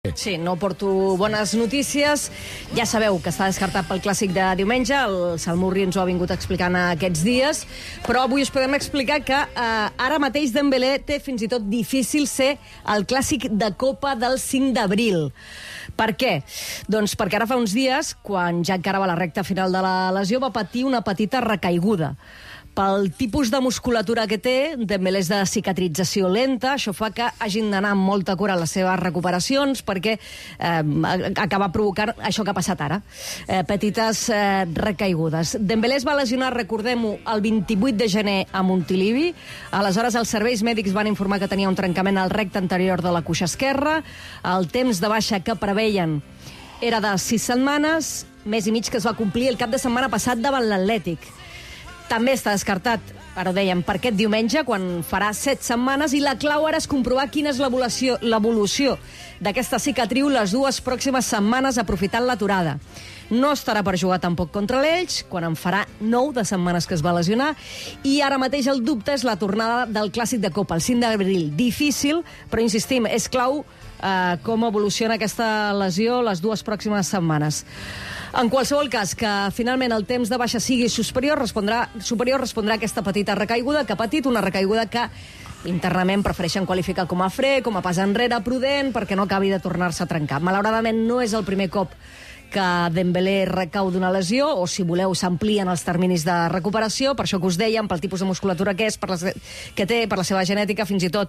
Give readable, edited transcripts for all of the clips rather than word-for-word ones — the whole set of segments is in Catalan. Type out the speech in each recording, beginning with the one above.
Sí, no porto bones notícies. Ja sabeu que està descartat pel clàssic de diumenge, el Salmurri ens ho ha vingut explicant aquests dies, però avui us podem explicar que ara mateix Dembélé té fins i tot difícil ser el clàssic de Copa del 5 d'abril. Per què? Doncs perquè ara fa uns dies, quan ja encarava la recta final de la lesió, va patir una petita recaiguda. Pel tipus de musculatura que té, Dembélé és de cicatrització lenta, això fa que hagin d'anar amb molta cura a les seves recuperacions perquè acaba provocant això que ha passat ara, petites recaigudes. Dembélé es va lesionar, recordem-ho, el 28 de gener a Montilivi. Aleshores, els serveis mèdics van informar que tenia un trencament al recte anterior de la cuixa esquerra. El temps de baixa que preveien era de 6 setmanes, mes i mig que es va complir el cap de setmana passat davant l'Atlètic. També està descartat, ara ho dèiem, per aquest diumenge, quan farà 7 setmanes, i la clau ara és comprovar quina és l'evolució d'aquesta cicatriu les 2 pròximes setmanes, aprofitant l'aturada. No estarà per jugar tampoc contra l'Elx, quan en farà 9 de setmanes que es va lesionar, i ara mateix el dubte és la tornada del Clàssic de Copa, el 5 d'abril. Difícil, però insistim, és clau com evoluciona aquesta lesió les 2 pròximes setmanes. En qualsevol cas, que finalment el temps de baixa sigui superior respondrà a aquesta petita recaiguda que ha patit, una recaiguda que internament prefereixen qualificar com a fre, com a pas enrere prudent, perquè no acabi de tornar-se a trencar. Malauradament no és el primer cop que Dembélé recau d'una lesió, o si voleu s'amplien els terminis de recuperació, per això que us dèiem, pel tipus de musculatura que és, que té, per la seva genètica, fins i tot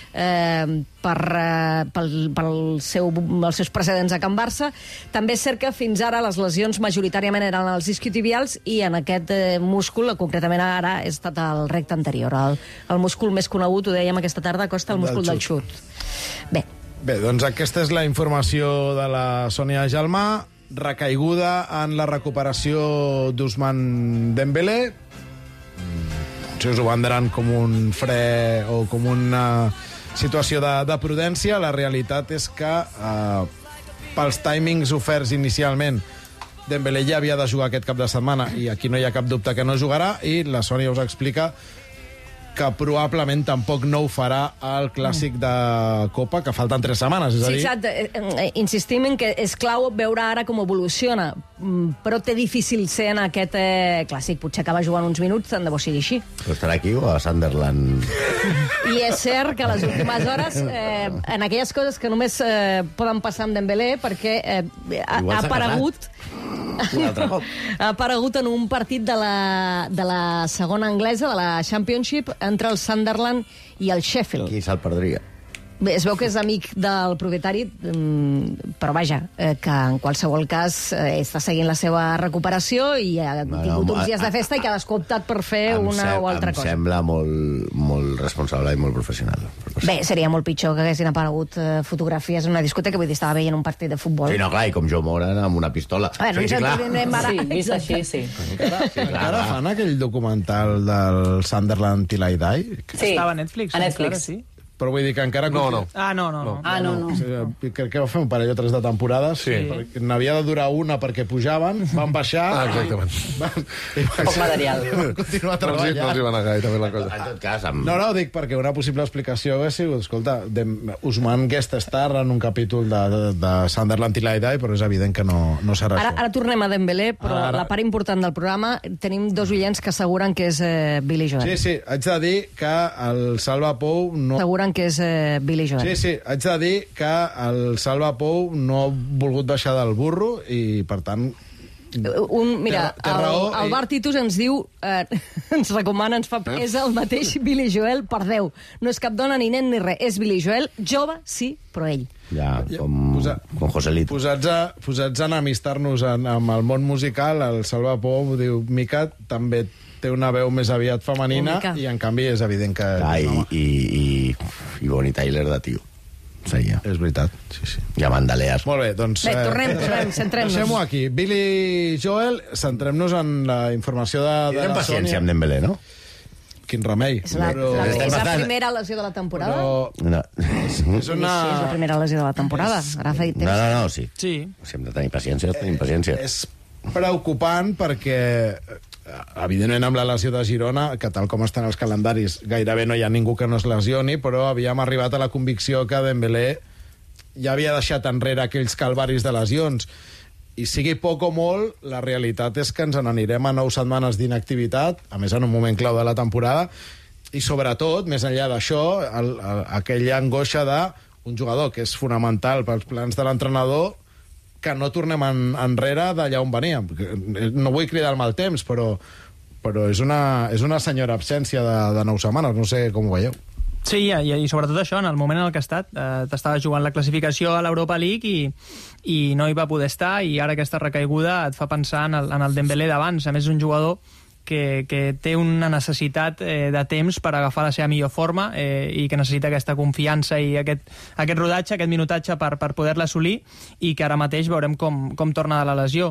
pels seus precedents a Can Barça. També és cert que fins ara les lesions majoritàriament eren els isquiotibials i en aquest múscul, concretament ara, ha estat el recte anterior. El múscul més conegut, ho dèiem aquesta tarda, Costa, el múscul del xut. Bé, doncs aquesta és la informació de la Sònia Gelmà. Recaiguda en la recuperació d'Ousmane Dembélé. Si us ho vendran com un fre o com una situació de prudència, la realitat és que pels timings oferts inicialment Dembélé ja havia de jugar aquest cap de setmana i aquí no hi ha cap dubte que no jugarà, i la Sònia us explica que probablement tampoc no ho farà al Clàssic de Copa, que falten 3 setmanes, és a dir... Sí, exacte. Insistim en que és clau veure ara com evoluciona, però té difícil ser en aquest Clàssic. Potser acaba jugant uns minuts, tant de bo sigui així. Però estarà aquí o a Sunderland? I és cert que a les últimes hores, en aquelles coses que només poden passar amb Dembélé, perquè ha aparegut... Ha aparegut en un partit de la segona anglesa, de la Championship, entre el Sunderland i el Sheffield. Qui se'l perdria? Bé, es veu que és amic del propietari, però vaja, que en qualsevol cas està seguint la seva recuperació i ha tingut uns dies de festa i que ha optat per fer una o altra cosa. Em sembla molt responsable i molt professional. Bé, seria molt pitjor que haguessin aparegut fotografies en una discoteca, vull dir, estava veient un partit de futbol. Sí, no, clar, i com Joe Moran amb una pistola. Bueno, sí, clar. Sí, vist així, sí. Encara fan aquell documental del Sunderland Till I Die? Sí, estava a Netflix. A Netflix. Sí. Però vull dir que encara... No. Ah, no. Crec que va fer un parell o 3 de temporades. Sí. N'havia de durar una perquè pujaven, van baixar... Exactament. Poc material. Van continuar treballant. No els hi va anar gaire bé la cosa. En tot cas, No, dic perquè una possible explicació hauria sigut, escolta, Ousmane guest star en un capítol de Sunderland Till I Die, però és evident que no serà això. Ara tornem a Dembélé, però la part important del programa, tenim 2 oients que asseguren que és Billy Joel. Sí, haig de dir que el Salva Pou no... Asseguren que és Billy Joel. Sí, haig de dir que el Salva Pou no ha volgut baixar del burro i, per tant... Mira, el Bar Titus ens diu, ens recomana, és el mateix Billy Joel, per Déu. No és cap dona, ni nen, ni res. És Billy Joel, jove, sí, però ell. Ja, com Joselito. Posats a enemistar-nos amb el món musical, el Salva Pou diu, Mica també té una veu més aviat femenina i, en canvi, és evident que... I Bonnie Tyler de tio. Seria. És veritat, sí. I Amanda Lear. Molt bé, doncs... Bé, tornem, centrem-nos. Deixem-ho aquí. Billy Joel, centrem-nos en la informació de la Sònia. Paciència amb Dembélé, no? Quin remei. És la primera lesió de la temporada? No. És una... Sí, és la primera lesió de la temporada. Ara fa temps. No, sí. Si hem de tenir paciència, tenim paciència. És preocupant perquè, evidentment, amb la lesió de Girona, que tal com estan els calendaris, gairebé no hi ha ningú que no es lesioni, però havíem arribat a la convicció que Dembélé ja havia deixat enrere aquells calvaris de lesions. I sigui poc o molt, la realitat és que ens n'anirem a 9 setmanes d'inactivitat, a més en un moment clau de la temporada, i sobretot, més enllà d'això, aquella angoixa d'un jugador que és fonamental pels plans de l'entrenador, que no tornem enrere d'allà on veníem. No vull cridar el mal temps, però és una senyora absència de 9 setmanes, no sé com ho veieu. Sí, i sobretot això, en el moment en el que ha estat. T'estava jugant la classificació a l'Europa League i no hi va poder estar, i ara aquesta recaiguda et fa pensar en el Dembélé d'abans. A més, és un jugador que té una necessitat de temps per agafar la seva millor forma i que necessita aquesta confiança i aquest rodatge, aquest minutatge per poder-la assolir, i que ara mateix veurem com torna de la lesió.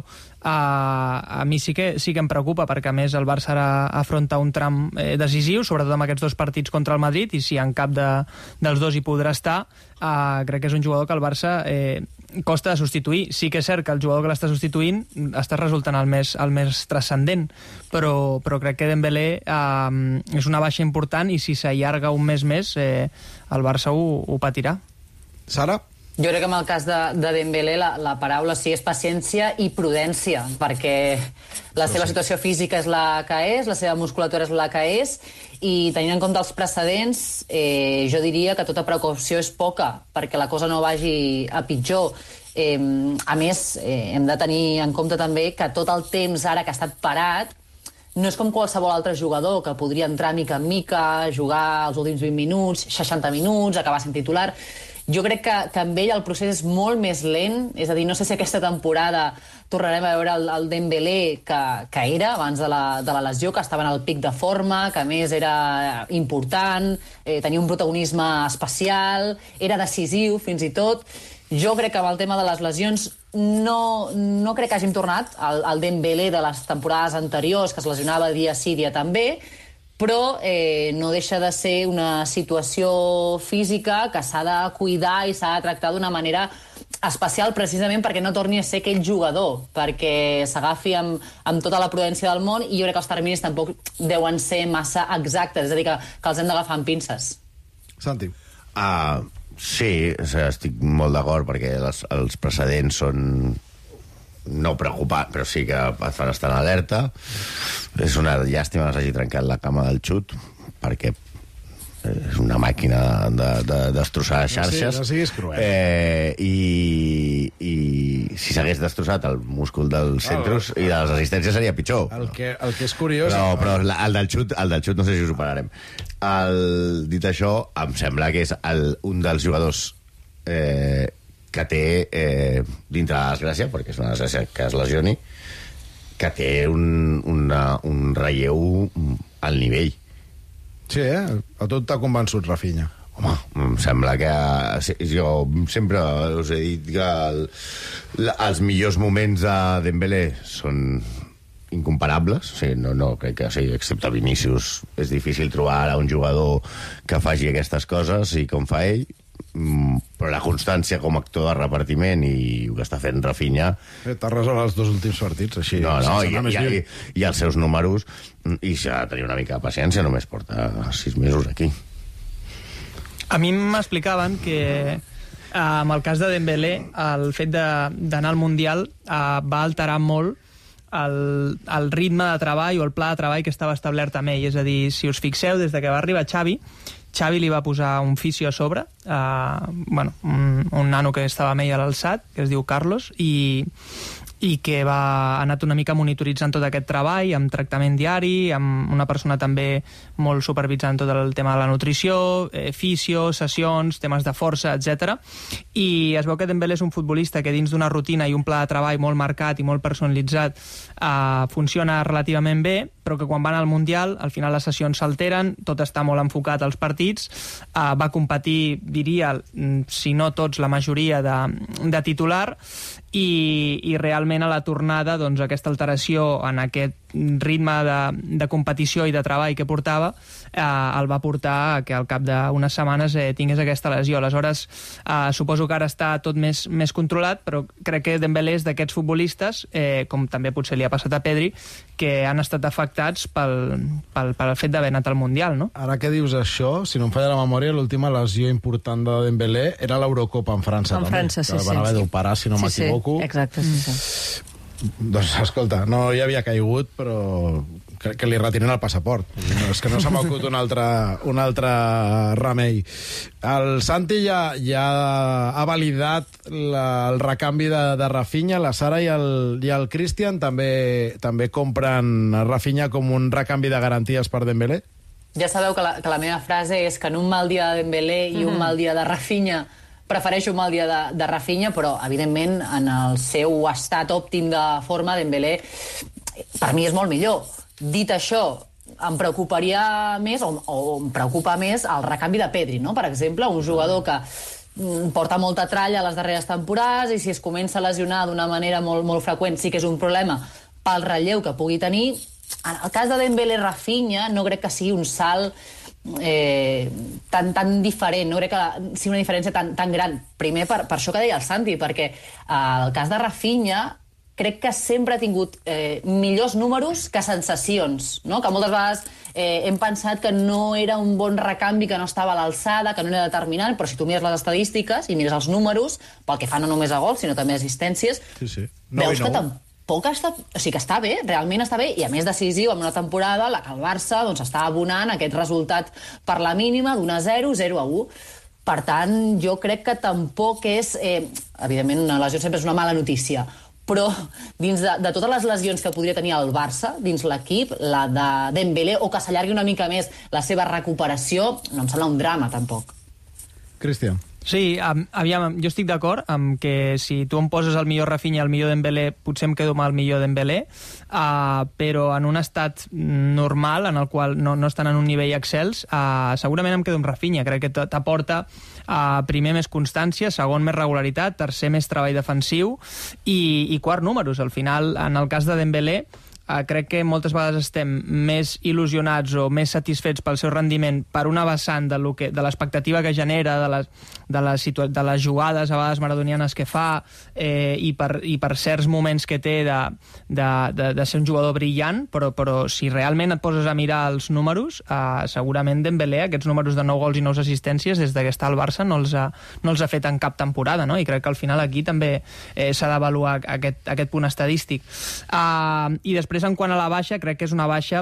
A mi sí que em preocupa, perquè a més el Barça ara afronta un tram decisiu, sobretot amb aquests 2 partits contra el Madrid, i si en cap dels 2 hi podrà estar, crec que és un jugador que el Barça costa de substituir. Sí que és cert que el jugador que l'està substituint està resultant el més transcendent, però crec que Dembélé és una baixa important, i si s'allarga un mes més el Barça ho patirà. Sara? Jo crec que en el cas de Dembélé la paraula sí és paciència i prudència, perquè la seva situació física és la que és, la seva musculatura és la que és, i tenint en compte els precedents, jo diria que tota precaució és poca, perquè la cosa no vagi a pitjor. A més, hem de tenir en compte també que tot el temps ara que ha estat parat no és com qualsevol altre jugador que podria entrar mica en mica, jugar els últims 20 minuts, 60 minuts, acabar sent titular. Jo crec que amb ell el procés és molt més lent, és a dir, no sé si aquesta temporada tornarem a veure el Dembélé que era abans de la lesió, que estava en el pic de forma, que a més era important, tenia un protagonisme especial, era decisiu fins i tot. Jo crec que amb el tema de les lesions no crec que hàgim tornat al Dembélé de les temporades anteriors, que es lesionava dia sí, dia també, però no deixa de ser una situació física que s'ha de cuidar i s'ha de tractar d'una manera especial, precisament perquè no torni a ser aquell jugador, perquè s'agafi amb tota la prudència del món, i jo crec que els terminis tampoc deuen ser massa exactes, és a dir, que els hem d'agafar amb pinces. Santi? Sí, estic molt d'acord, perquè els precedents són no preocupant, però sí que et fan estar en alerta. És una llàstima que s'hagi trencat la cama del xut, perquè és una màquina de destrossar xarxes. No siguis cruel. I si s'hagués destrossat el múscul dels centros i de les assistències seria pitjor. El que és curiós... Però el del xut no sé si ho superarem. Dit això, em sembla que és un dels jugadors que té, dintre de la desgràcia, perquè és una desgràcia que es lesioni, que té un relleu al nivell. Sí, a tot t'ha convençut, Rafinha. Home, em sembla que... Jo sempre us he dit que els millors moments de Dembélé són incomparables. O sigui, no crec que sigui, excepte Vinícius, és difícil trobar ara un jugador que faci aquestes coses i com fa ell, però la constància com a actor de repartiment i el que està fent Rafinha... T'ha resolt els 2 últims partits, així. No, i els seus números, i s'ha de tenir una mica de paciència, només porta 6 mesos aquí. A mi m'explicaven que amb el cas de Dembélé el fet d'anar al Mundial va alterar molt el ritme de treball o el pla de treball que estava establert amb ell. És a dir, si us fixeu, des de que va arribar Xavi li va posar un fisio a sobre, un nano que estava amb ell a l'alçat, que es diu Carlos, i que va anat una mica monitoritzant tot aquest treball, amb tractament diari, amb una persona també molt supervisant tot el tema de la nutrició, fisio, sessions, temes de força, etc. I es veu que Dembélé és un futbolista que dins d'una rutina i un pla de treball molt marcat i molt personalitzat funciona relativament bé, però que quan van al Mundial, al final les sessions s'alteren, tot està molt enfocat als partits, va competir, diria, si no tots, la majoria de titular, i realment a la tornada doncs, aquesta alteració en aquest ritme de competició i de treball que portava el va portar que al cap d'unes setmanes tingués aquesta lesió. Aleshores, suposo que ara està tot més controlat, però crec que Dembélé és d'aquests futbolistes, com també potser li ha passat a Pedri, que han estat afectats pel fet d'haver anat al Mundial, no? Ara que dius això, si no em falla la memòria, l'última lesió important important de Dembélé era l'Eurocopa en França. En França, sí, que van haver d'operar, si no m'equivoco. Sí, exacte, sí. Doncs, escolta, no hi havia caigut, però crec que li retiren el passaport. No, és que no se m'ha acut un altre remei. El Santi ja ha validat el recanvi de Rafinha, la Sara i el Christian també compren Rafinha com un recanvi de garanties per Dembélé? Ja sabeu que la meva frase és que en un mal dia de Dembélé i un mal dia de Rafinha prefereixo un mal dia de Rafinha, però, evidentment, en el seu estat òptim de forma, Dembélé, per mi és molt millor. Dit això, em preocuparia més, o em preocupa més, el recanvi de Pedri, no? Per exemple, un jugador que porta molta tralla a les darreres temporades i si es comença a lesionar d'una manera molt freqüent sí que és un problema pel relleu que pugui tenir. En el cas de Dembélé-Rafinha no crec que sigui un salt tan diferent, no crec que sigui una diferència tan gran. Primer, per això que deia el Santi, perquè el cas de Rafinha crec que sempre ha tingut millors números que sensacions, no? Que moltes vegades hem pensat que no era un bon recanvi, que no estava a l'alçada, que no era determinant, però si tu mires les estadístiques i mires els números, pel que fa no només a gols, sinó també a assistències, veus que tampoc està... O sigui que està bé, realment està bé, i a més decisiu en una temporada la que el Barça està abonant aquest resultat per la mínima d'1-0, 0-1. Per tant, jo crec que tampoc és... evidentment, una lesió sempre és una mala notícia, però dins de totes les lesions que podria tenir el Barça, dins l'equip, la de Dembélé, o que s'allargui una mica més la seva recuperació, no em sembla un drama, tampoc. Cristian. Sí, aviam, jo estic d'acord amb que si tu em poses el millor Rafinha i el millor Dembélé, potser em quedo amb el millor Dembélé, però en un estat normal, en el qual no estan en un nivell excels, segurament em quedo amb Rafinha. Crec que t'aporta primer més constància, segon més regularitat, tercer més treball defensiu i quart números. Al final, en el cas de Dembélé, crec que moltes vegades estem més il·lusionats o més satisfets pel seu rendiment per una vessant de l'expectativa que genera, de les jugades a vegades maradonianes que fa i per certs moments que té de ser un jugador brillant, però si realment et poses a mirar els números, segurament Dembélé aquests números de 9 gols i 9 assistències des que està al Barça no els ha fet en cap temporada, no? I crec que al final aquí també s'ha d'avaluar aquest punt estadístic. I després, en quant a la baixa, crec que és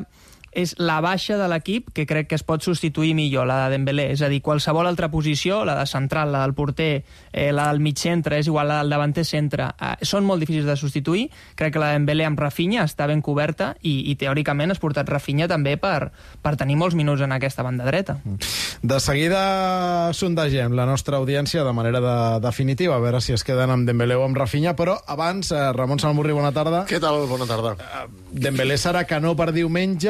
la baixa de l'equip que crec que es pot substituir millor, la de Dembélé. És a dir, qualsevol altra posició, la de central, la del porter, la del mig centre, és igual, la del davanter centre, són molt difícils de substituir. Crec que la de Dembélé amb Rafinha està ben coberta i teòricament has portat Rafinha també per tenir molts minuts en aquesta banda dreta. De seguida sondagem la nostra audiència de manera definitiva, a veure si es queden amb Dembélé o amb Rafinha, però abans, Ramon Salmurri, bona tarda. Què tal? Bona tarda. Dembélé serà que no per diumenge,